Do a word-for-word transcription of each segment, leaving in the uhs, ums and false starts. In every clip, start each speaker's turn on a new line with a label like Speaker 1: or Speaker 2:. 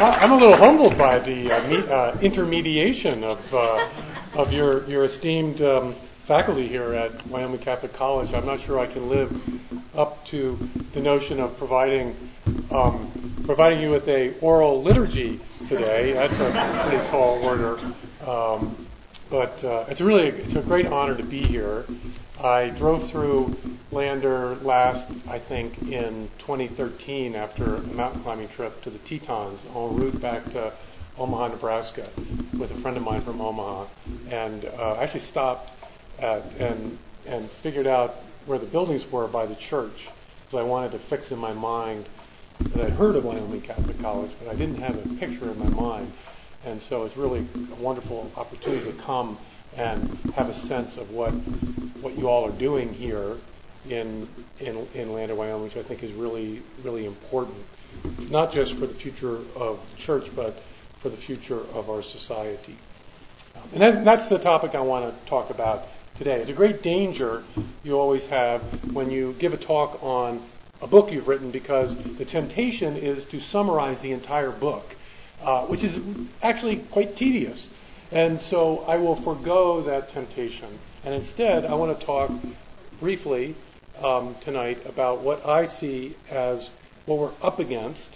Speaker 1: I'm a little humbled by the uh, me, uh, intermediation of uh, of your your esteemed um, faculty here at Wyoming Catholic College. I'm not sure I can live up to the notion of providing um, providing you with a oral liturgy today. That's a pretty tall order, um, but uh, it's really it's a great honor to be here. I drove through Lander last, I think, in twenty thirteen after a mountain climbing trip to the Tetons en route back to Omaha, Nebraska, with a friend of mine from Omaha, and uh, actually stopped at and and figured out where the buildings were by the church, because I wanted to fix in my mind that I'd heard of Wyoming Catholic College, but I didn't have a picture in my mind, and so it's really a wonderful opportunity to come and have a sense of what what you all are doing here in in in Lander, Wyoming, which I think is really really important, not just for the future of the church, but for the future of our society. Um, and that, that's the topic I want to talk about today. It's a great danger you always have when you give a talk on a book you've written, because the temptation is to summarize the entire book, uh, which is actually quite tedious. And so I will forego that temptation. And instead, I want to talk briefly um, tonight about what I see as what we're up against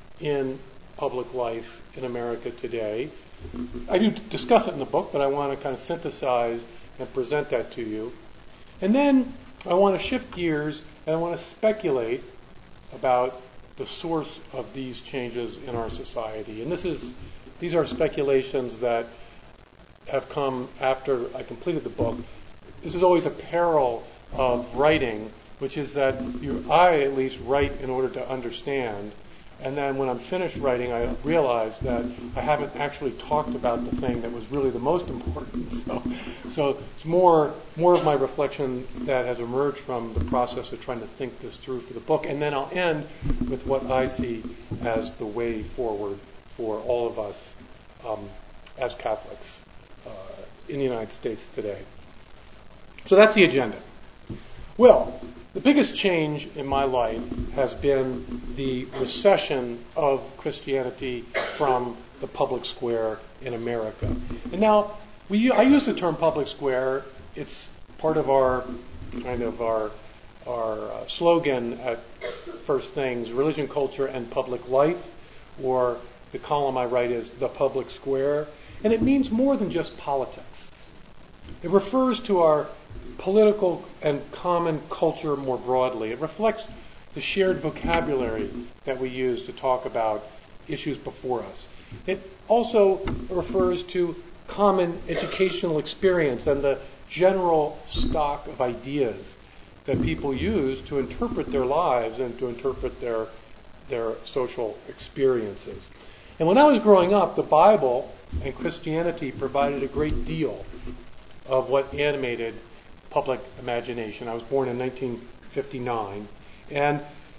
Speaker 1: in public life in America today. I do discuss it in the book, but I want to kind of synthesize and present that to you. And then I want to shift gears and I want to speculate about the source of these changes in our society. And this is these are speculations that have come after I completed the book. This is always a peril of writing, which is that you, I at least write in order to understand, and then when I'm finished writing, I realize that I haven't actually talked about the thing that was really the most important. So, so it's more more of my reflection that has emerged from the process of trying to think this through for the book, and then I'll end with what I see as the way forward for all of us um, as Catholics Uh, in the United States today. So that's the agenda. Well, the biggest change in my life has been the recession of Christianity from the public square in America. And now, we I use the term public square. It's part of our kind of our our uh, slogan at First Things: religion, culture, and public life, or the column I write is the public square. And it means more than just politics. It refers to our political and common culture more broadly. It reflects the shared vocabulary that we use to talk about issues before us. It also refers to common educational experience and the general stock of ideas that people use to interpret their lives and to interpret their, their social experiences. And when I was growing up, the Bible and Christianity provided a great deal of what animated public imagination. I was born in nineteen fifty-nine. And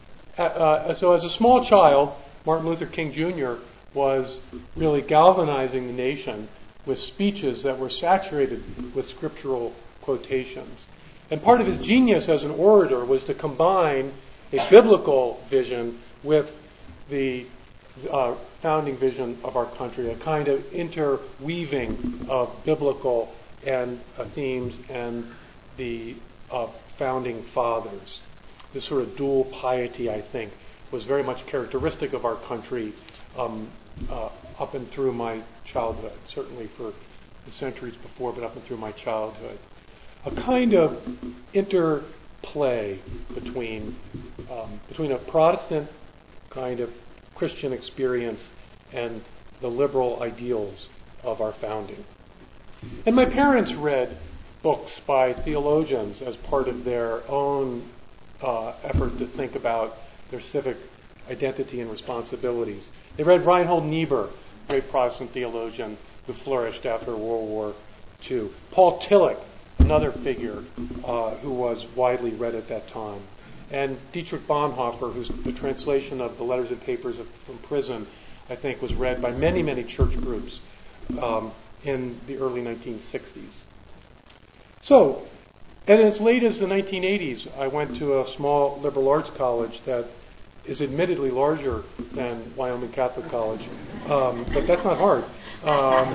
Speaker 1: uh, so as a small child, Martin Luther King Junior was really galvanizing the nation with speeches that were saturated with scriptural quotations. And part of his genius as an orator was to combine a biblical vision with the Uh, founding vision of our country, a kind of interweaving of biblical and uh, themes and the uh, founding fathers. This sort of dual piety, I think, was very much characteristic of our country um, uh, up and through my childhood, certainly for the centuries before, but up and through my childhood. A kind of interplay between um, between a Protestant kind of Christian experience and the liberal ideals of our founding. And my parents read books by theologians as part of their own uh, effort to think about their civic identity and responsibilities. They read Reinhold Niebuhr, great Protestant theologian who flourished after World War Two. Paul Tillich, another figure uh, who was widely read at that time. And Dietrich Bonhoeffer, who's the translation of the Letters and Papers of, from prison, I think was read by many, many church groups um, in the early nineteen sixties. So, and as late as the nineteen eighties, I went to a small liberal arts college that is admittedly larger than Wyoming Catholic College, um, but that's not hard. Um,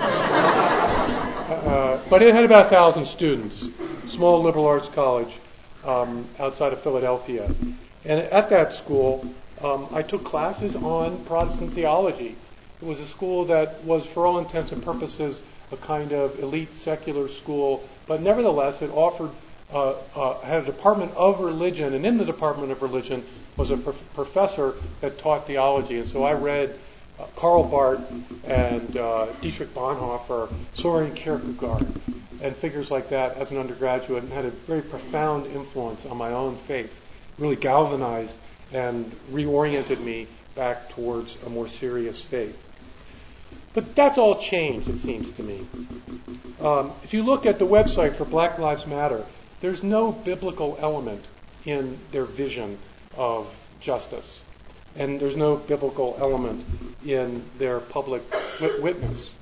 Speaker 1: uh, but it had about one thousand students, small liberal arts college um, outside of Philadelphia. And at that school, um, I took classes on Protestant theology. It was a school that was, for all intents and purposes, a kind of elite secular school, but nevertheless it offered, uh, uh, had a department of religion, and in the department of religion was a prof- professor that taught theology. And so I read uh, Karl Barth and uh, Dietrich Bonhoeffer, Soren Kierkegaard, and figures like that as an undergraduate, and had a very profound influence on my own faith. Really galvanized and reoriented me back towards a more serious faith. But that's all changed, it seems to me. Um, if you look at the website for Black Lives Matter, there's no biblical element in their vision of justice. And there's no biblical element in their public wit- witness.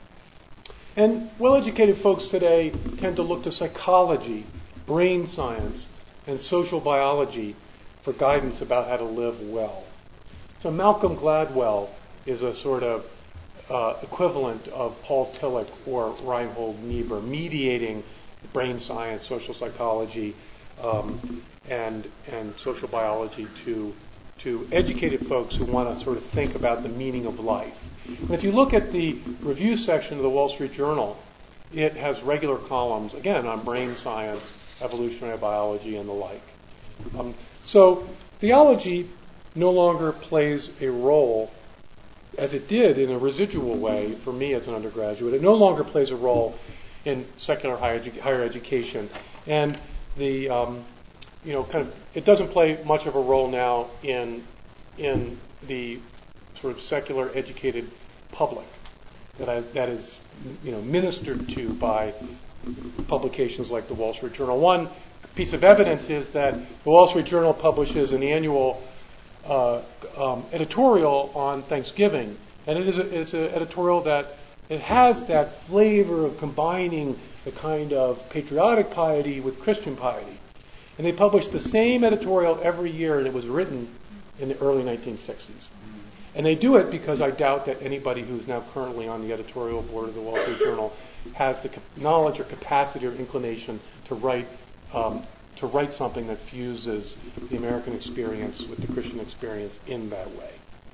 Speaker 1: And well-educated folks today tend to look to psychology, brain science, and social biology for guidance about how to live well. So Malcolm Gladwell is a sort of uh, equivalent of Paul Tillich or Reinhold Niebuhr, mediating brain science, social psychology, um, and and social biology to to educated folks who want to sort of think about the meaning of life. And if you look at the review section of the Wall Street Journal, it has regular columns, again, on brain science, evolutionary biology, and the like. Um, so theology no longer plays a role, as it did in a residual way for me as an undergraduate. It no longer plays a role in secular higher, edu- higher education. And the, um, you know, kind of, it doesn't play much of a role now in in the sort of secular educated public that I, that is, you know, ministered to by publications like the Wall Street Journal. One piece of evidence is that the Wall Street Journal publishes an annual uh, um, editorial on Thanksgiving, and it is a, it's an editorial that it has that flavor of combining the kind of patriotic piety with Christian piety. And they published the same editorial every year, and it was written in the early nineteen sixties. And they do it because I doubt that anybody who's now currently on the editorial board of the Wall Street Journal has the knowledge or capacity or inclination to write um, to write something that fuses the American experience with the Christian experience in that way.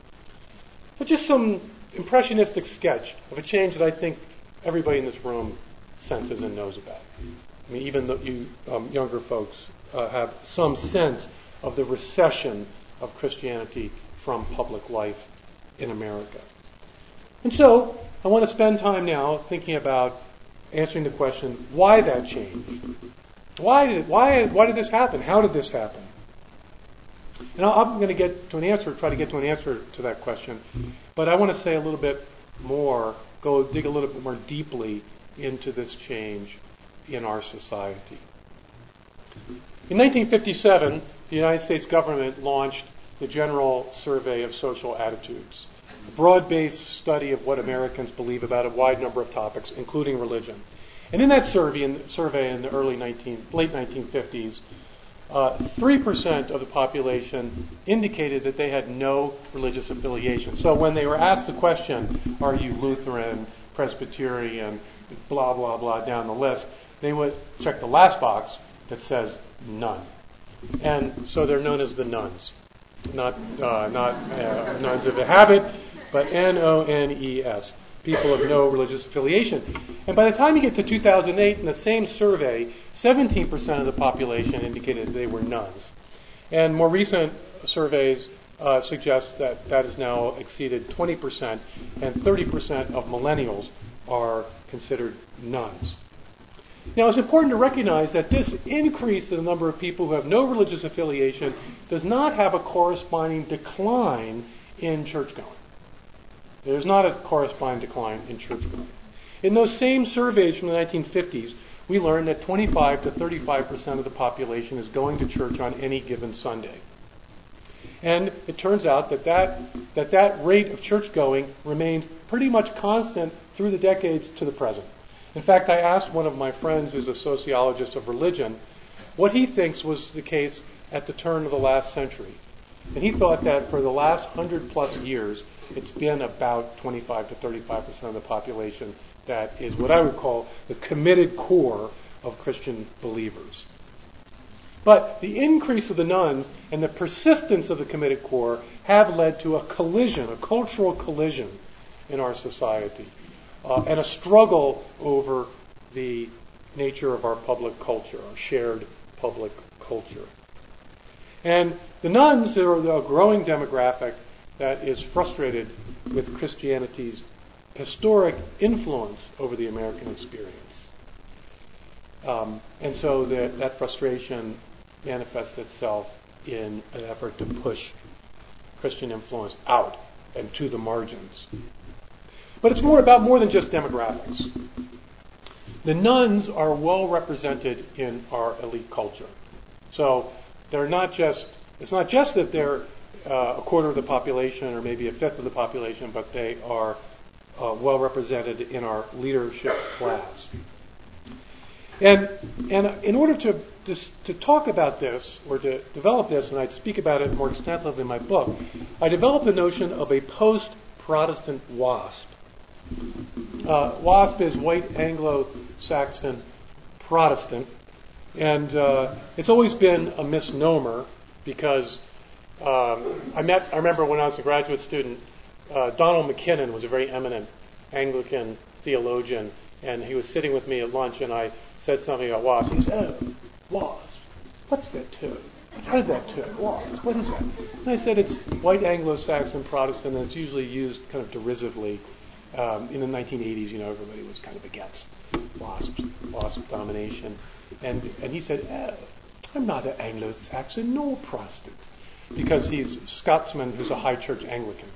Speaker 1: But just some impressionistic sketch of a change that I think everybody in this room senses and knows about. I mean, even though you um, younger folks uh, have some sense of the recession of Christianity from public life in America. And so I want to spend time now thinking about answering the question, why that changed? Why did why why did this happen? How did this happen? And I'm going to get to an answer, try to get to an answer to that question, but I want to say a little bit more, go dig a little bit more deeply into this change in our society. In nineteen fifty-seven, the United States government launched the General Survey of Social Attitudes, a broad-based study of what Americans believe about a wide number of topics, including religion. And in that survey, in, survey in the early nineteen, late nineteen fifties, uh, three percent of the population indicated that they had no religious affiliation. So when they were asked the question, are you Lutheran, Presbyterian, blah, blah, blah, down the list, they would check the last box that says none. And so they're known as the nones. Not uh, not uh, nuns of a habit, but N O N E S, people of no religious affiliation. And by the time you get to two thousand eight, in the same survey, seventeen percent of the population indicated they were nuns. And more recent surveys uh, suggest that that has now exceeded twenty percent, and thirty percent of millennials are considered nuns. Now, it's important to recognize that this increase in the number of people who have no religious affiliation does not have a corresponding decline in church-going. There's not a corresponding decline in church-going. In those same surveys from the nineteen fifties, we learned that twenty-five to thirty-five percent of the population is going to church on any given Sunday. And it turns out that that, that, that rate of church-going remains pretty much constant through the decades to the present. In fact, I asked one of my friends who's a sociologist of religion what he thinks was the case at the turn of the last century. And he thought that for the last hundred plus years, it's been about twenty-five to thirty-five percent of the population that is what I would call the committed core of Christian believers. But the increase of the nuns and the persistence of the committed core have led to a collision, a cultural collision in our society, uh, and a struggle over the nature of our public culture, our shared public culture. And the nuns are the growing demographic that is frustrated with Christianity's historic influence over the American experience. Um, and so the, that frustration manifests itself in an effort to push Christian influence out and to the margins. But it's more about more than just demographics. The nuns are well represented in our elite culture. So they're not just, it's not just that they're uh, a quarter of the population or maybe a fifth of the population, but they are uh, well represented in our leadership class. And and in order to, to to talk about this or to develop this, and I speak about it more extensively in my book, I developed the notion of a post-Protestant WASP. Uh, WASP is White Anglo-Saxon Protestant, and uh, it's always been a misnomer because um, I met. I remember when I was a graduate student, uh, Donald McKinnon was a very eminent Anglican theologian, and he was sitting with me at lunch, and I said something about WASP. He said, "Oh, WASP, what's that term? I've heard that term, WASP. What is that?" And I said, "It's White Anglo-Saxon Protestant, and it's usually used kind of derisively." Um, in the nineteen eighties, you know, everybody was kind of against WASP, WASP domination. And and he said, oh, I'm not an Anglo-Saxon nor Protestant, because he's a Scotsman who's a high church Anglican.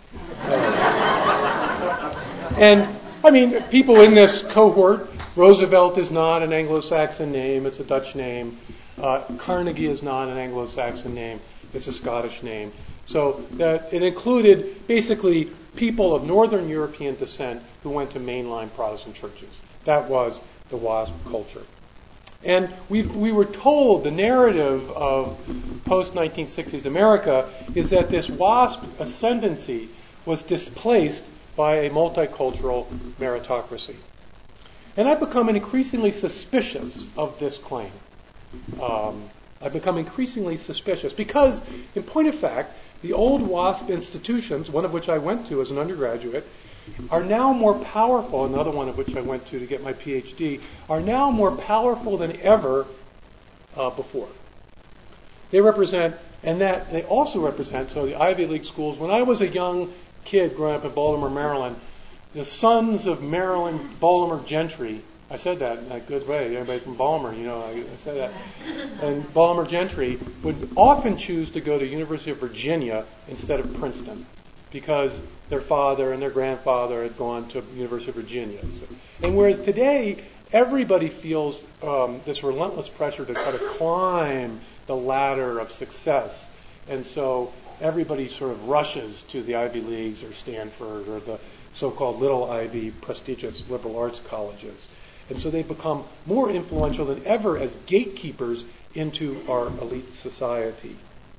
Speaker 1: Uh, and, I mean, people in this cohort, Roosevelt is not an Anglo-Saxon name, it's a Dutch name. Uh, Carnegie is not an Anglo-Saxon name, it's a Scottish name. So that it included basically people of Northern European descent who went to mainline Protestant churches. That was the WASP culture. And we we were told the narrative of post-nineteen sixties America is that this WASP ascendancy was displaced by a multicultural meritocracy. And I've become increasingly suspicious of this claim. Um, I've become increasingly suspicious because, in point of fact, the old WASP institutions, one of which I went to as an undergraduate, are now more powerful, another one of which I went to to get my P H D, are now more powerful than ever uh, before. They represent, and that they also represent, so the Ivy League schools, when I was a young kid growing up in Baltimore, Maryland, the sons of Maryland Baltimore gentry, I said that in a good way, everybody from Baltimore, you know, I, I said that, and Baltimore gentry would often choose to go to University of Virginia instead of Princeton because their father and their grandfather had gone to University of Virginia. So, and whereas today, everybody feels um, this relentless pressure to try to climb the ladder of success. And so everybody sort of rushes to the Ivy Leagues or Stanford or the so-called little Ivy prestigious liberal arts colleges. And so they become more influential than ever as gatekeepers into our elite society.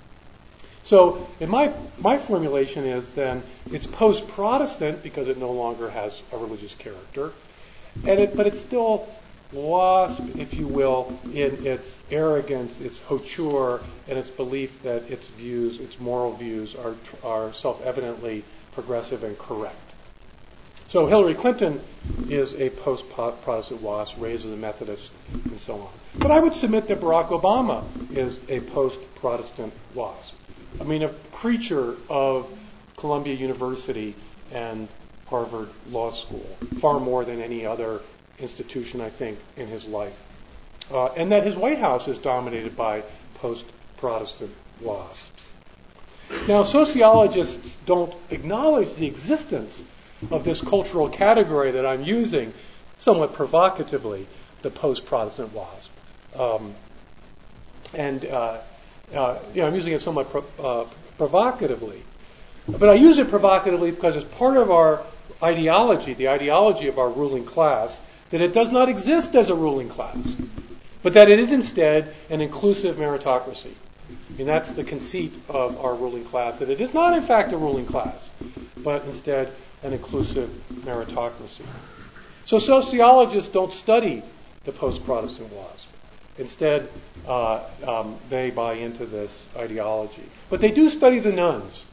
Speaker 1: So in my my formulation is then it's post-Protestant because it no longer has a religious character, and it, but it's still WASP, if you will, in its arrogance, its hauteur, and its belief that its views, its moral views, are are self-evidently progressive and correct. So Hillary Clinton is a post-Protestant WASP, raised as a Methodist, and so on. But I would submit that Barack Obama is a post-Protestant WASP. I mean, a preacher of Columbia University and Harvard Law School, far more than any other institution, I think, in his life. Uh, and that his White House is dominated by post-Protestant WASPs. Now, sociologists don't acknowledge the existence of this cultural category that I'm using, somewhat provocatively, the post-Protestant WASP. Um, and uh, uh, you know, I'm using it somewhat pro- uh, provocatively. But I use it provocatively because it's part of our ideology, the ideology of our ruling class, that it does not exist as a ruling class, but that it is instead an inclusive meritocracy. I mean, that's the conceit of our ruling class, that it is not, in fact, a ruling class, but instead an inclusive meritocracy. So sociologists don't study the post-Protestant WASP. Instead, uh, um, they buy into this ideology. But they do study the nuns.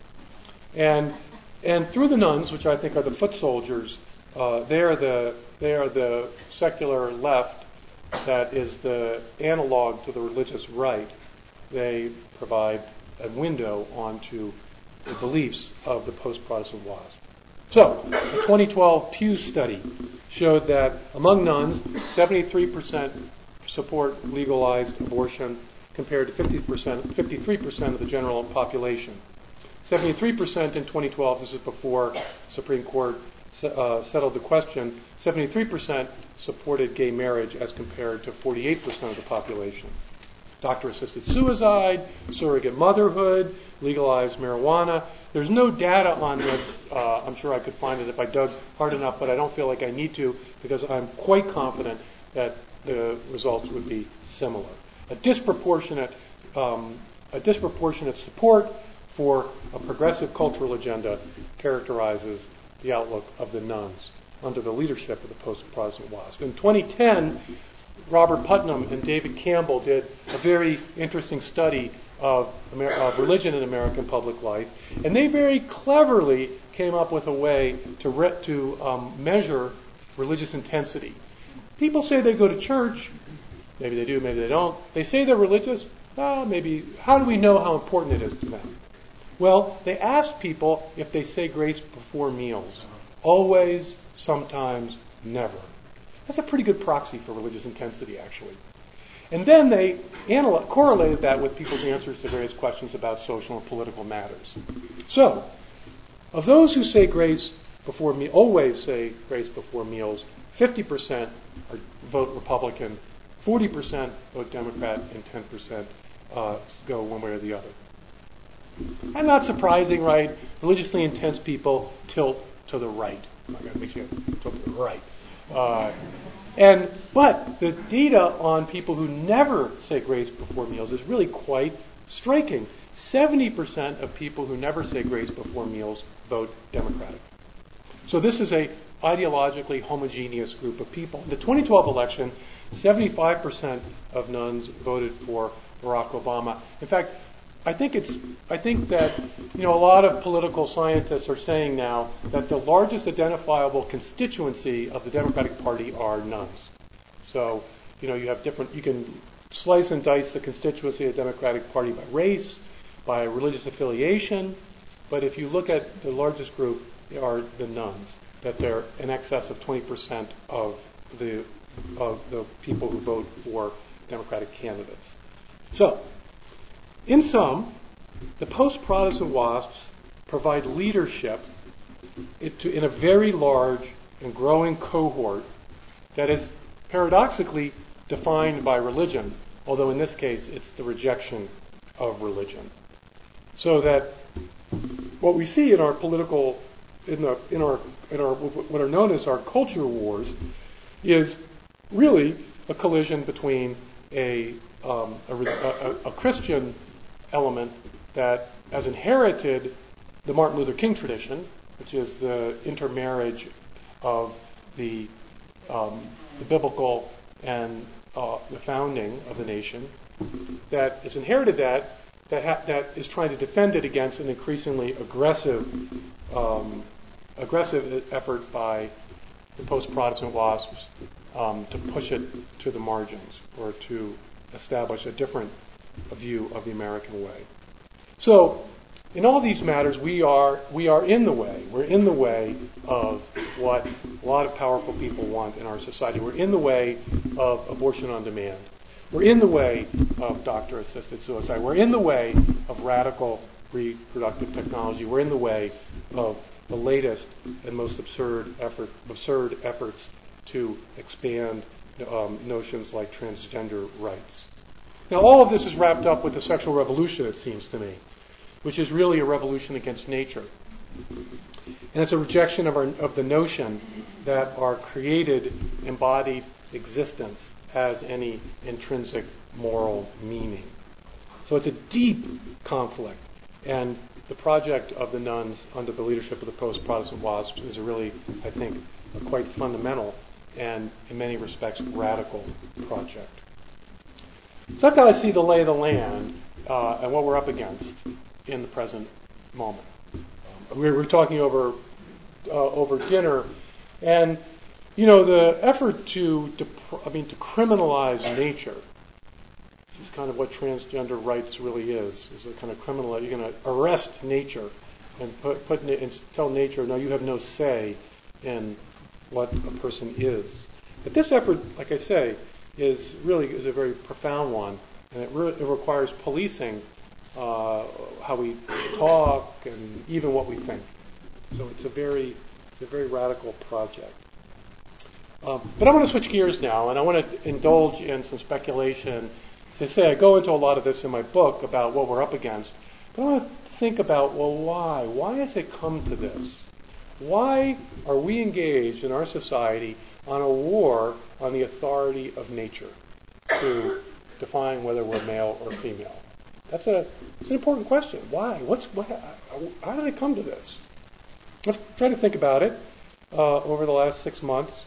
Speaker 1: And and through the nuns, which I think are the foot soldiers, uh, they are the they are the secular left that is the analog to the religious right. They provide a window onto the beliefs of the post-Protestant WASP. So, a twenty twelve Pew study showed that among nuns, seventy-three percent support legalized abortion compared to fifty percent, fifty-three percent of the general population. seventy-three percent in twenty twelve, this is before Supreme Court uh, settled the question, seventy-three percent supported gay marriage as compared to forty-eight percent of the population. Doctor-assisted suicide, surrogate motherhood, legalized marijuana. There's no data on this. Uh, I'm sure I could find it if I dug hard enough, but I don't feel like I need to because I'm quite confident that the results would be similar. A disproportionate, um, a disproportionate support for a progressive cultural agenda characterizes the outlook of the nuns under the leadership of the post-Protestant WASP. In twenty ten, Robert Putnam and David Campbell did a very interesting study of, Amer- of religion in American public life, and they very cleverly came up with a way to re- to um, measure religious intensity. People say they go to church. Maybe they do, maybe they don't. They say they're religious. Well, maybe. How do we know how important it is to them? Well, they asked people if they say grace before meals. Always, sometimes, never. That's a pretty good proxy for religious intensity, actually. And then they anal- correlated that with people's answers to various questions about social and political matters. So, of those who say grace before me, always say grace before meals, fifty percent are, vote Republican, forty percent vote Democrat, and ten percent uh, go one way or the other. And not surprising, right? Religiously intense people tilt to the right. I'm not going to make you tilt to the right. Uh, and but the data on people who never say grace before meals is really quite striking. seventy percent of people who never say grace before meals vote Democratic. So this is a ideologically homogeneous group of people. In the twenty twelve election, seventy-five percent of nuns voted for Barack Obama. In fact, I think it's. I think that you know a lot of political scientists are saying now that the largest identifiable constituency of the Democratic Party are nuns. So you know you have different. You can slice and dice the constituency of the Democratic Party by race, by religious affiliation, but if you look at the largest group, they are the nuns. That they're in excess of twenty percent of the of the people who vote for Democratic candidates. So. In sum, the post-Protestant WASPs provide leadership in a very large and growing cohort that is paradoxically defined by religion, although in this case it's the rejection of religion. So that what we see in our political, in, the, in, our, in our what are known as our culture wars, is really a collision between a, um, a, a, a Christian element that has inherited the Martin Luther King tradition, which is the intermarriage of the, um, the biblical and uh, the founding of the nation, that has inherited that, that, ha- that is trying to defend it against an increasingly aggressive, um, aggressive effort by the post-Protestant WASPs um, to push it to the margins or to establish a different a view of the American way. So, in all these matters, we are we are in the way. We're in the way of what a lot of powerful people want in our society. We're in the way of abortion on demand. We're in the way of doctor-assisted suicide. We're in the way of radical reproductive technology. We're in the way of the latest and most absurd effort, absurd efforts to expand um, notions like transgender rights. Now, all of this is wrapped up with the sexual revolution, it seems to me, which is really a revolution against nature. And it's a rejection of, our, of the notion that our created, embodied existence has any intrinsic moral meaning. So it's a deep conflict. And the project of the nuns under the leadership of the Post-Protestant WASPs is a really, I think, a quite fundamental and, in many respects, radical project. So that's how I see the lay of the land uh, and what we're up against in the present moment. Um, we were talking over uh, over dinner, and you know the effort to, dep- I mean, to criminalize nature. This is kind of what transgender rights really is. Is a kind of criminal. You're going to arrest nature and put, put and tell nature, no, you have no say in what a person is. But this effort, like I say, is really is a very profound one, and it, re- it requires policing uh, how we talk and even what we think. So it's a very it's a very radical project. Um, but I want to switch gears now, and I want to indulge in some speculation. As I say, I go into a lot of this in my book about what we're up against. But I want to think about, well, why? Why has it come to this? Why are we engaged in our society on a war on the authority of nature to define whether we're male or female? That's a it's an important question. Why? What's what? How did it come to this? Let's try to think about it uh, over the last six months.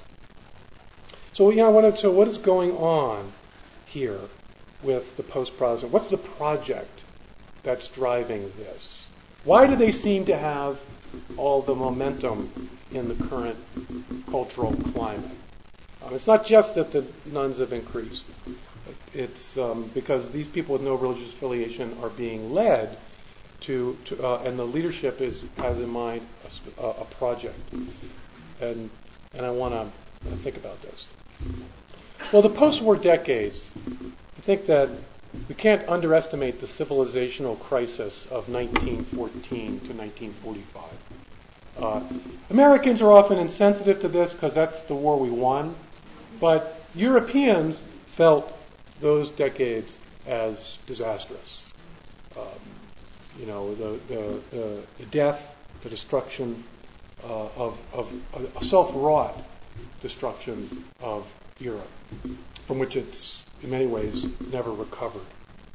Speaker 1: So, yeah, I wanted to. What is going on here with the post-Protestant? What's the project that's driving this? Why do they seem to have all the momentum in the current cultural climate? Um, it's not just that the nuns have increased. It's um, because these people with no religious affiliation are being led to, to uh, and the leadership is has in mind a, a project. And and I want to think about this. Well, the post-war decades, I think that we can't underestimate the civilizational crisis of nineteen fourteen to nineteen forty-five. Uh, Americans are often insensitive to this because that's the war we won, but Europeans felt those decades as disastrous. Um, you know, the, the, the, the death, the destruction uh, of, of a self-wrought destruction of Europe, from which it's in many ways never recovered.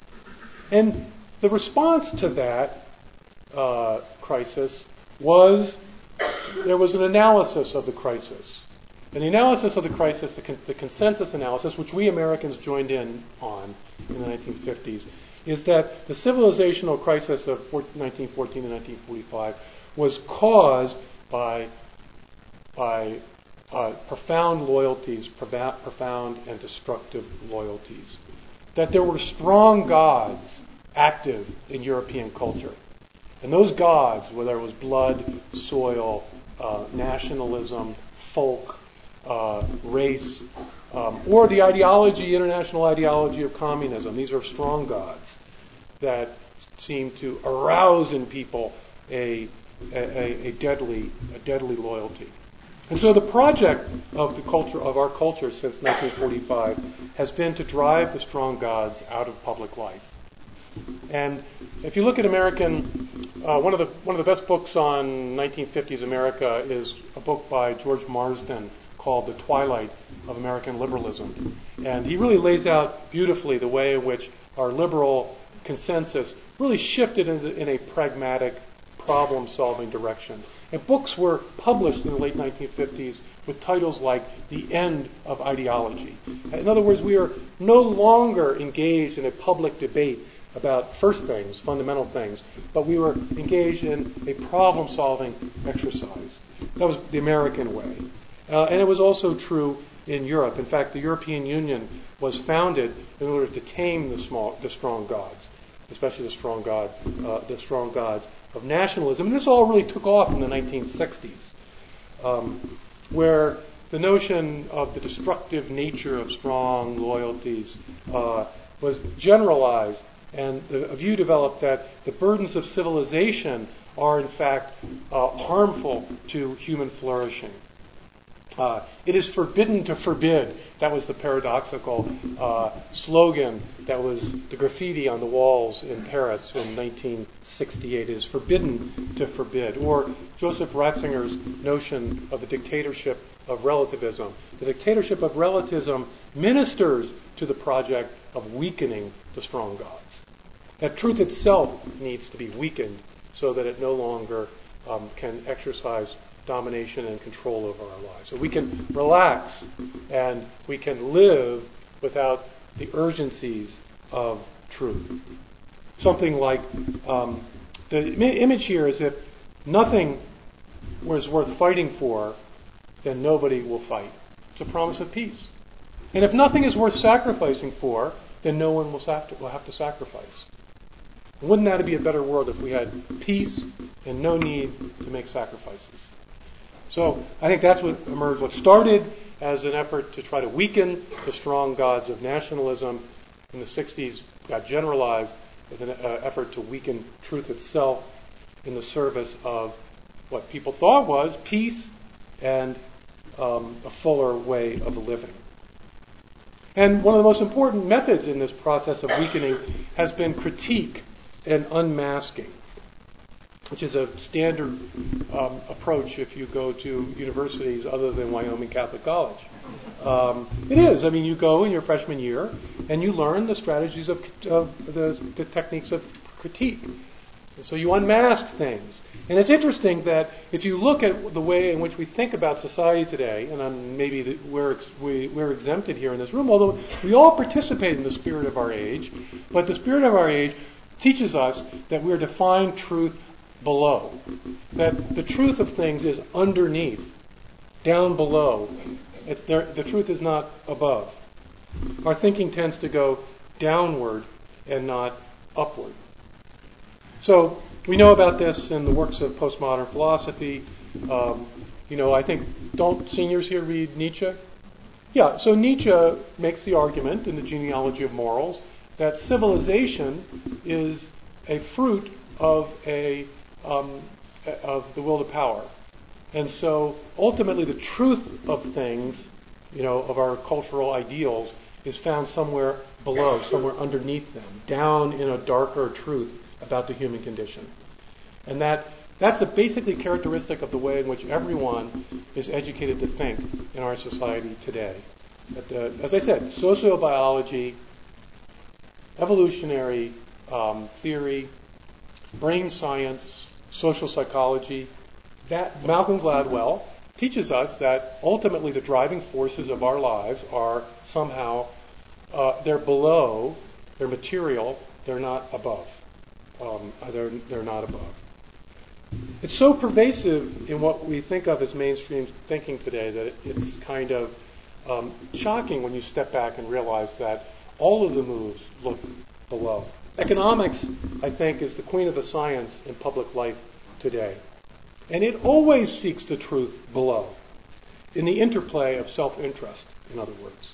Speaker 1: And the response to that uh, crisis was there was an analysis of the crisis. And the analysis of the crisis, the, con- the consensus analysis, which we Americans joined in on in the nineteen fifties, is that the civilizational crisis of nineteen fourteen to nineteen forty-five was caused by, by uh, profound loyalties, profound, profound and destructive loyalties. That there were strong gods active in European culture. And those gods, whether it was blood, soil, uh, nationalism, folk, uh, race, um, or the ideology, international ideology of communism, these are strong gods that seem to arouse in people a, a, a deadly, a deadly loyalty. And so the project of the culture of our culture since nineteen forty-five has been to drive the strong gods out of public life. And if you look at American, uh, one of the one of the best books on nineteen fifties America is a book by George Marsden called The Twilight of American Liberalism. And he really lays out beautifully the way in which our liberal consensus really shifted in, in a pragmatic, problem-solving direction. And books were published in the late nineteen fifties with titles like The End of Ideology. In other words, we are no longer engaged in a public debate about first things, fundamental things, but we were engaged in a problem-solving exercise. That was the American way. Uh, and it was also true in Europe. In fact, the European Union was founded in order to tame the small, the strong gods, especially the strong god, uh, the strong gods of nationalism. And this all really took off in the nineteen sixties, um, where the notion of the destructive nature of strong loyalties uh, was generalized, and the, a view developed that the burdens of civilization are in fact uh, harmful to human flourishing. Uh, it is forbidden to forbid. That was the paradoxical uh, slogan that was the graffiti on the walls in Paris in nineteen sixty-eight. It is forbidden to forbid. Or Joseph Ratzinger's notion of the dictatorship of relativism. The dictatorship of relativism ministers to the project of weakening the strong gods. That truth itself needs to be weakened so that it no longer um, can exercise domination and control over our lives. So we can relax and we can live without the urgencies of truth. Something like um, the image here is if nothing was worth fighting for, then nobody will fight. It's a promise of peace. And if nothing is worth sacrificing for, then no one will have to, will have to sacrifice. Wouldn't that be a better world if we had peace and no need to make sacrifices? So I think that's what emerged. What started as an effort to try to weaken the strong gods of nationalism in the sixties got generalized with an uh, effort to weaken truth itself in the service of what people thought was peace and um, a fuller way of living. And one of the most important methods in this process of weakening has been critique and unmasking, which is a standard um, approach if you go to universities other than Wyoming Catholic College. Um, it is. I mean, you go in your freshman year and you learn the strategies of, of the, the techniques of critique. And so you unmask things. And it's interesting that if you look at the way in which we think about society today, and um, maybe the, we're, ex- we, we're exempted here in this room, although we all participate in the spirit of our age, but the spirit of our age teaches us that we're to find truth below. That the truth of things is underneath, down below. It's there, the truth is not above. Our thinking tends to go downward and not upward. So we know about this in the works of postmodern philosophy. Um, you know, I think, don't seniors here read Nietzsche? Yeah, so Nietzsche makes the argument in the Genealogy of Morals that civilization is a fruit of a um, of the will to power. And so ultimately the truth of things, you know, of our cultural ideals is found somewhere below, somewhere underneath them, down in a darker truth about the human condition. And that that's a basically characteristic of the way in which everyone is educated to think in our society today. That, uh, as I said, sociobiology, evolutionary um, theory, brain science, social psychology, that Malcolm Gladwell teaches us that ultimately the driving forces of our lives are somehow, uh, they're below, they're material, they're not above. Um, they're, they're not above. It's so pervasive in what we think of as mainstream thinking today that it, it's kind of um, shocking when you step back and realize that all of the moves look below. Economics, I think, is the queen of the science in public life today. And it always seeks the truth below, in the interplay of self-interest, in other words.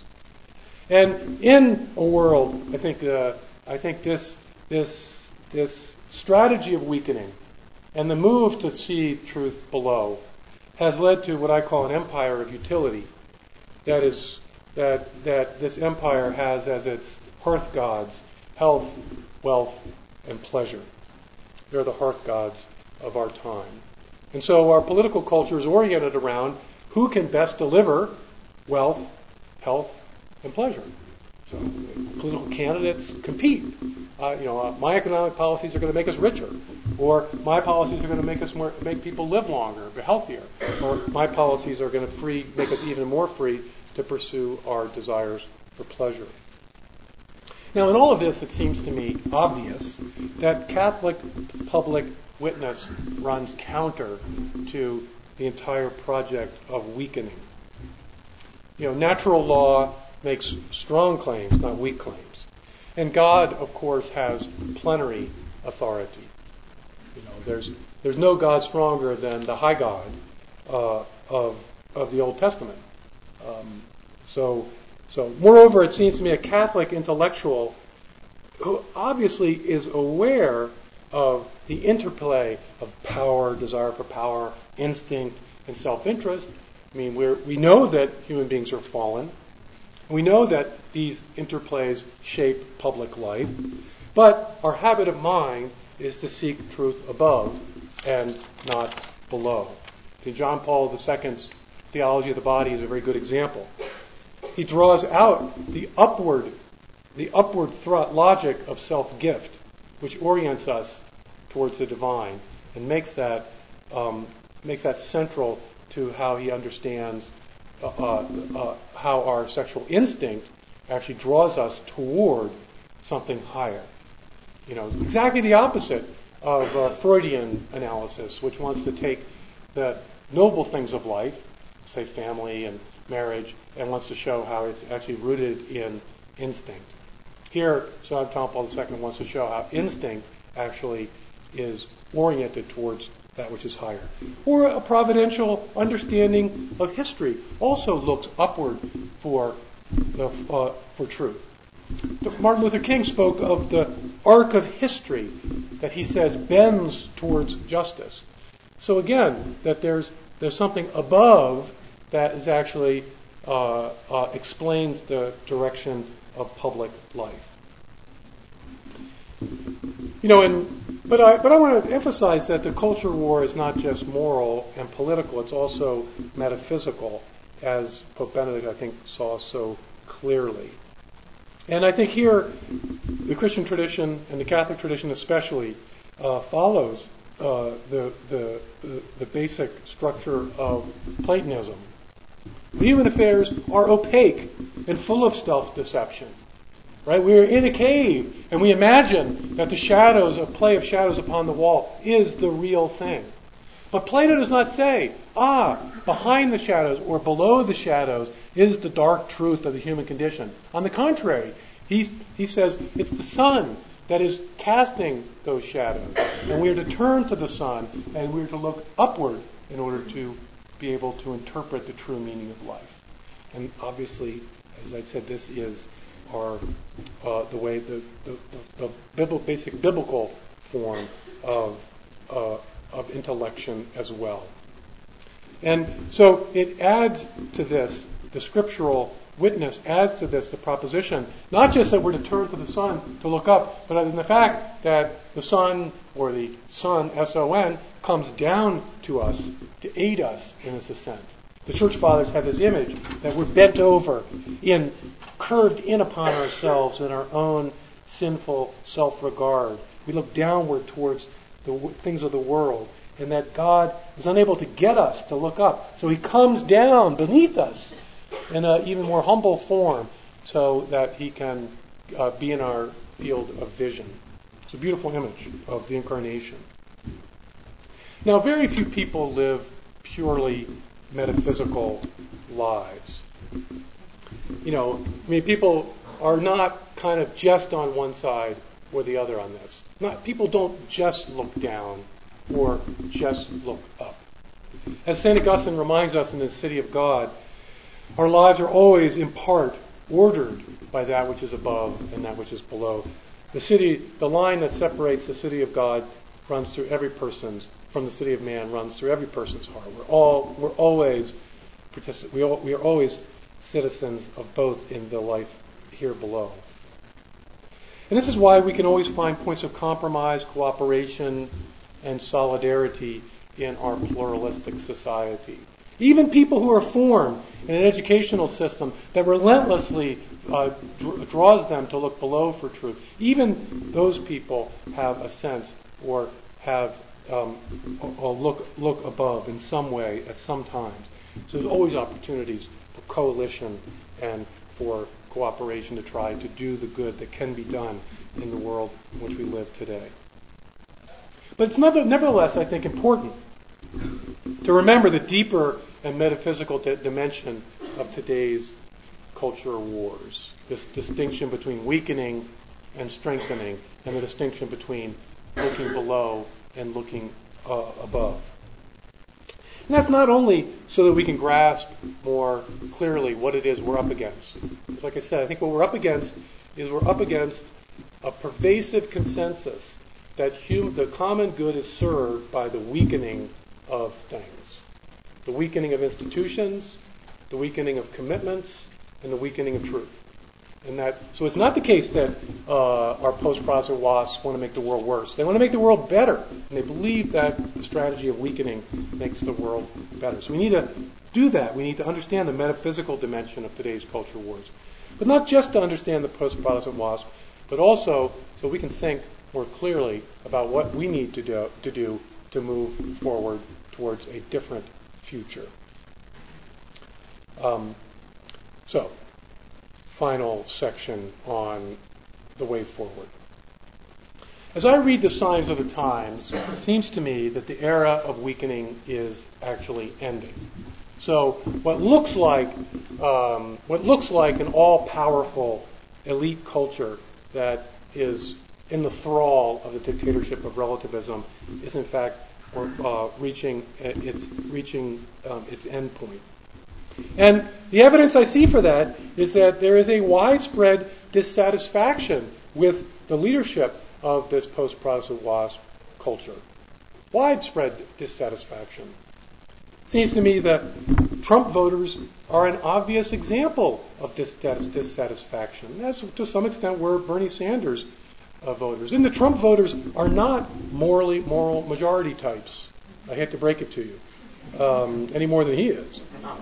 Speaker 1: And in a world, I think, uh, I think this this this strategy of weakening and the move to see truth below has led to what I call an empire of utility. That is, that that this empire has as its hearth gods health, wealth, and pleasure. They're the hearth gods of our time. And so our political culture is oriented around who can best deliver wealth, health, and pleasure. So political candidates compete. Uh, you know, uh, my economic policies are going to make us richer, or my policies are going to make us more, make people live longer, be healthier, or my policies are going to free, make us even more free to pursue our desires for pleasure. Now, in all of this, it seems to me obvious that Catholic public witness runs counter to the entire project of weakening. You know, natural law makes strong claims, not weak claims. And God, of course, has plenary authority. You know, there's there's no God stronger than the high God uh, of of the Old Testament. Um, so, so moreover, it seems to me a Catholic intellectual who obviously is aware of the interplay of power, desire for power, instinct, and self-interest. I mean, we we know that human beings are fallen. We know that these interplays shape public life. But our habit of mind is to seek truth above and not below. John Paul the Second's theology of the body is a very good example. He draws out the upward, the upward thrust logic of self-gift which orients us towards the divine and makes that um, makes that central to how he understands uh, uh, uh, how our sexual instinct actually draws us toward something higher. You know, exactly the opposite of uh, Freudian analysis, which wants to take the noble things of life, say family and marriage, and wants to show how it's actually rooted in instinct. Here, John Paul the Second wants to show how instinct actually is oriented towards that which is higher. Or a providential understanding of history also looks upward for the, uh, for truth. Martin Luther King spoke of the arc of history that he says bends towards justice. So again, that there's there's something above that is actually uh, uh, explains the direction of public life. You know, and but I but I want to emphasize that the culture war is not just moral and political; it's also metaphysical, as Pope Benedict I think saw so clearly. And I think here, the Christian tradition and the Catholic tradition especially uh, follows uh, the, the the the basic structure of Platonism. Human affairs are opaque and full of self-deception. Right? We are in a cave, and we imagine that the shadows, a play of shadows upon the wall, is the real thing. But Plato does not say, ah, behind the shadows or below the shadows is the dark truth of the human condition. On the contrary, he, he says it's the sun that is casting those shadows. And we are to turn to the sun, and we are to look upward in order to be able to interpret the true meaning of life. And obviously, as I said, this is our uh, the way the the, the, the bibl- basic biblical form of uh, of intellection as well. And so it adds to this, the scriptural witness adds to this the proposition, not just that we're to turn to the sun to look up, but in the fact that the sun, or the sun, S O N, comes down to us to aid us in its ascent. The church fathers have this image that we're bent over, in curved in upon ourselves in our own sinful self-regard. We look downward towards the w- things of the world, and that God is unable to get us to look up. So he comes down beneath us in an even more humble form so that he can uh, be in our field of vision. It's a beautiful image of the incarnation. Now, very few people live purely metaphysical lives. You know, I mean, people are not kind of just on one side or the other on this. Not, people don't just look down or just look up. As Saint Augustine reminds us in the City of God, our lives are always, in part, ordered by that which is above and that which is below. The city, the line that separates the city of God runs through every person's, from the city of man, runs through every person's heart. We're all, we're always, particip- we, all, we are always citizens of both in the life here below. And this is why we can always find points of compromise, cooperation, and solidarity in our pluralistic society. Even people who are formed in an educational system that relentlessly uh, dr- draws them to look below for truth, even those people have a sense or have um, or look look above in some way at some times. So there's always opportunities for coalition and for cooperation to try to do the good that can be done in the world in which we live today. But it's nevertheless, I think, important to remember the deeper and metaphysical di- dimension of today's culture wars. This distinction between weakening and strengthening, and the distinction between looking below and looking uh, above. And that's not only so that we can grasp more clearly what it is we're up against. Because like I said, I think what we're up against is we're up against a pervasive consensus that hum- the common good is served by the weakening of things. The weakening of institutions, the weakening of commitments, and the weakening of truth. And that, so it's not the case that uh, our post-Protestant WASPs want to make the world worse. They want to make the world better. And they believe that the strategy of weakening makes the world better. So we need to do that. We need to understand the metaphysical dimension of today's culture wars. But not just to understand the post-Protestant WASP, but also so we can think more clearly about what we need to do to, do to move forward towards a different future. Um, so, final section on the way forward. As I read the signs of the times, it seems to me that the era of weakening is actually ending. So, what looks like um, what looks like an all-powerful elite culture that is in the thrall of the dictatorship of relativism is, in fact, uh, reaching its reaching um, its end point. And the evidence I see for that is that there is a widespread dissatisfaction with the leadership of this post-Protestant WASP culture. Widespread dissatisfaction. It seems to me that Trump voters are an obvious example of this dissatisfaction. That's to some extent were Bernie Sanders uh, voters. And the Trump voters are not morally moral majority types. I hate to break it to you, um, any more than he is.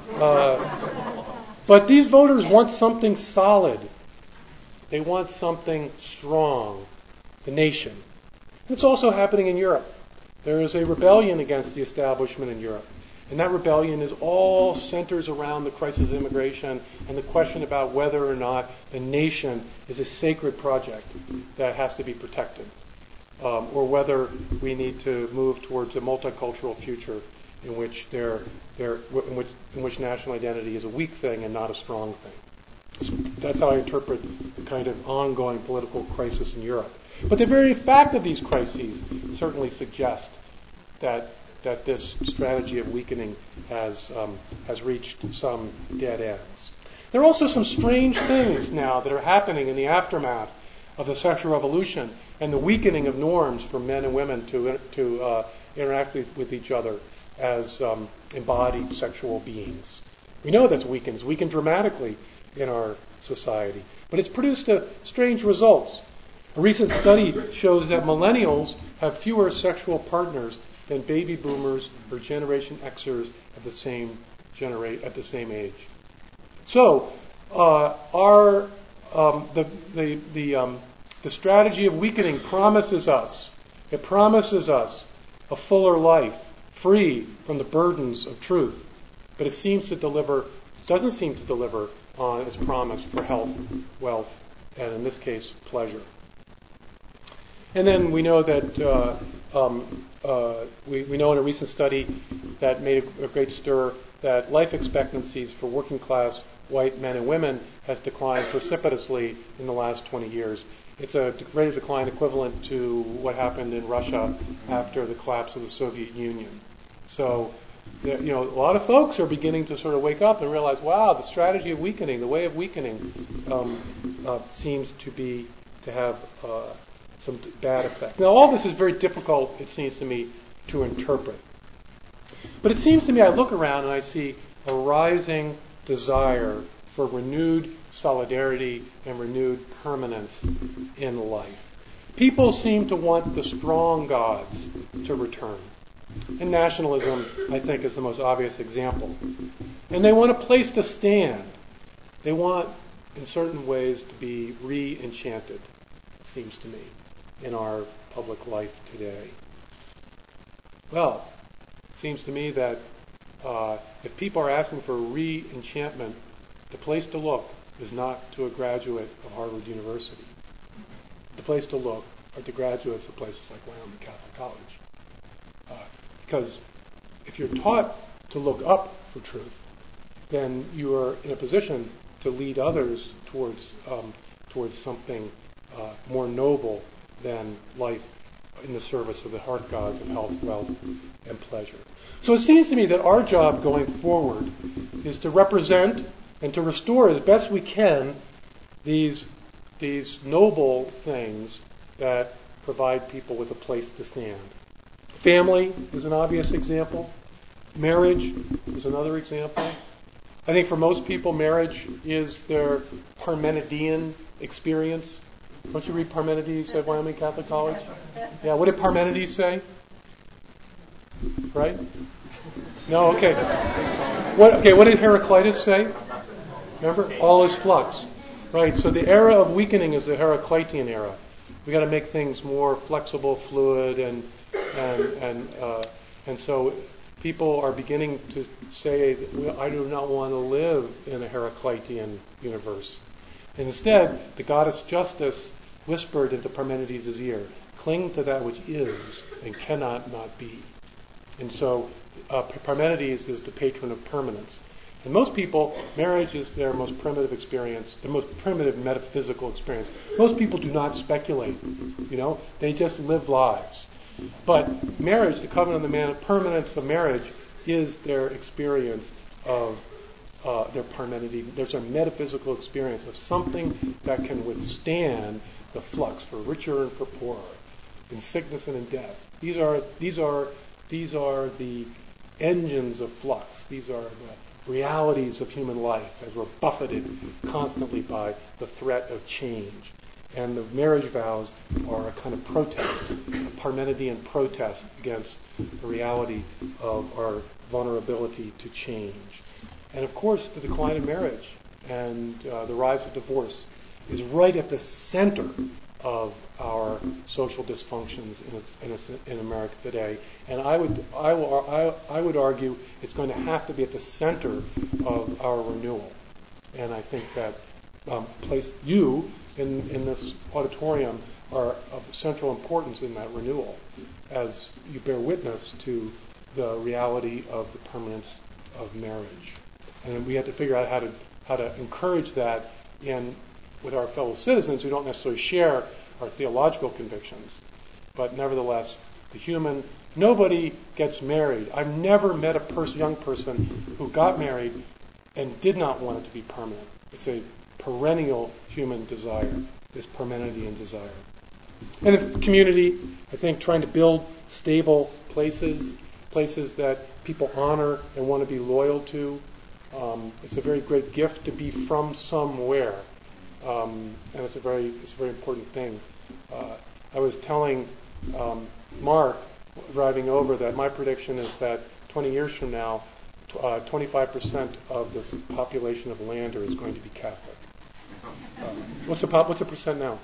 Speaker 1: Uh, but these voters want something solid. They want something strong. The nation. It's also happening in Europe. There is a rebellion against the establishment in Europe. And that rebellion is all centers around the crisis of immigration and the question about whether or not the nation is a sacred project that has to be protected, um, or whether we need to move towards a multicultural future in which there, there, in which, in which national identity is a weak thing and not a strong thing. So that's how I interpret the kind of ongoing political crisis in Europe. But the very fact of these crises certainly suggest that that this strategy of weakening has um, has reached some dead ends. There are also some strange things now that are happening in the aftermath of the sexual revolution and the weakening of norms for men and women to to uh, interact with, with each other as um, embodied sexual beings. We know that's weakened. It's weakened dramatically in our society, but it's produced uh, strange results. A recent study shows that millennials have fewer sexual partners than baby boomers or Generation Xers at the same genera- at the same age. So, uh, our um, the the the um, the strategy of weakening promises us it promises us a fuller life, free from the burdens of truth, but it seems to deliver doesn't seem to deliver on its promise for health, wealth, and in this case, pleasure. And then we know that uh, um, uh, we, we know in a recent study that made a, a great stir that life expectancies for working class white men and women has declined precipitously in the last twenty years. It's a rate of decline equivalent to what happened in Russia after the collapse of the Soviet Union. So, you know, a lot of folks are beginning to sort of wake up and realize, wow, the strategy of weakening, the way of weakening, um, uh, seems to be to have uh, some bad effects. Now, all this is very difficult, it seems to me, to interpret. But it seems to me I look around and I see a rising desire for renewed solidarity and renewed permanence in life. People seem to want the strong gods to return. And nationalism, I think, is the most obvious example. And they want a place to stand. They want, in certain ways, to be re-enchanted, it seems to me, in our public life today. Well, it seems to me that uh, if people are asking for re-enchantment, the place to look is not to a graduate of Harvard University. The place to look are to graduates of places like Wyoming Catholic College. Uh, because if you're taught to look up for truth, then you are in a position to lead others towards um, towards something uh, more noble than life in the service of the heart gods of health, wealth, and pleasure. So it seems to me that our job going forward is to represent and to restore as best we can these these noble things that provide people with a place to stand. Family is an obvious example. Marriage is another example. I think for most people, marriage is their Parmenidean experience. Don't you read Parmenides at Wyoming Catholic College? Yeah, what did Parmenides say? Right? No, okay. What, okay, what did Heraclitus say? Remember? All is flux. Right, so the era of weakening is the Heraclitean era. we got to make things more flexible, fluid, and and and uh, and so people are beginning to say, that, I do not want to live in a Heraclitean universe. And instead, the goddess Justice whispered into Parmenides' ear, cling to that which is and cannot not be. And so uh, Parmenides is the patron of permanence. And most people, marriage is their most primitive experience, the most primitive metaphysical experience. Most people do not speculate, you know, they just live lives. But marriage, the covenant of the man, of permanence of marriage, is their experience of uh, their Parmenides. There's a metaphysical experience of something that can withstand the flux for richer and for poorer, in sickness and in death. These are these are these are the engines of flux. These are the realities of human life as we're buffeted constantly by the threat of change. And the marriage vows are a kind of protest, a Parmenidean protest against the reality of our vulnerability to change. And of course, the decline of marriage and uh, the rise of divorce is right at the center of our social dysfunctions in, in, in America today. And I would, I, will, I, I would argue it's going to have to be at the center of our renewal. And I think that um, place you in, in this auditorium are of central importance in that renewal as you bear witness to the reality of the permanence of marriage. And we have to figure out how to how to encourage that in with our fellow citizens who don't necessarily share our theological convictions. But nevertheless, the human, nobody gets married. I've never met a person, young person who got married and did not want it to be permanent. It's a perennial human desire, this Parmenidean desire. And the community, I think, trying to build stable places, places that people honor and want to be loyal to. Um, it's a very great gift to be from somewhere, um, and it's a very it's a very important thing. Uh, I was telling um, Mark driving over that my prediction is that twenty years from now, uh, twenty-five percent of the population of Lander is going to be Catholic. Uh, what's the pop, what's the percent now?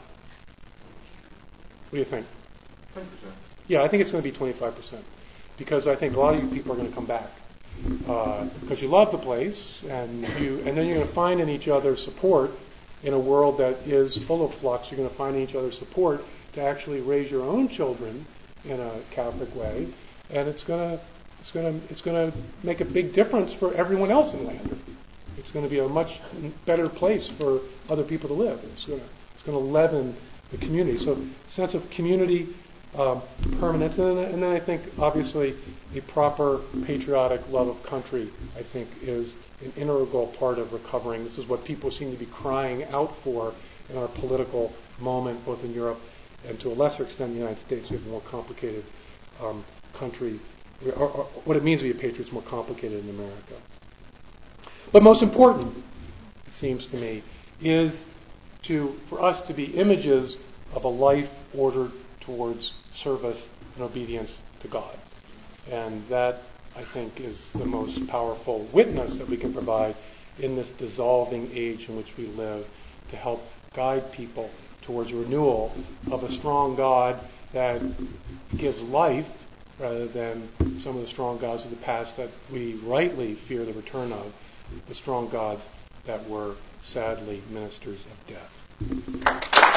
Speaker 1: What do you think?
Speaker 2: ten percent.
Speaker 1: Yeah, I think it's going to be twenty-five percent because I think a lot of you people are going to come back. Because uh, you love the place, and you, and then you're going to find in each other support in a world that is full of flux. You're going to find in each other support to actually raise your own children in a Catholic way, and it's going to, it's going to, it's going to make a big difference for everyone else in Lander. It's going to be a much better place for other people to live. It's going to, it's going to leaven the community. So, sense of community. Um, permanence, and then, and then I think obviously a proper patriotic love of country, I think, is an integral part of recovering. This is what people seem to be crying out for in our political moment, both in Europe and to a lesser extent in the United States. We have a more complicated um, country. We are, are, what it means to be a patriot is more complicated in America. But most important, it seems to me, is to for us to be images of a life ordered towards service and obedience to God. And that, I think, is the most powerful witness that we can provide in this dissolving age in which we live to help guide people towards renewal of a strong God that gives life rather than some of the strong gods of the past that we rightly fear the return of, the strong gods that were sadly ministers of death.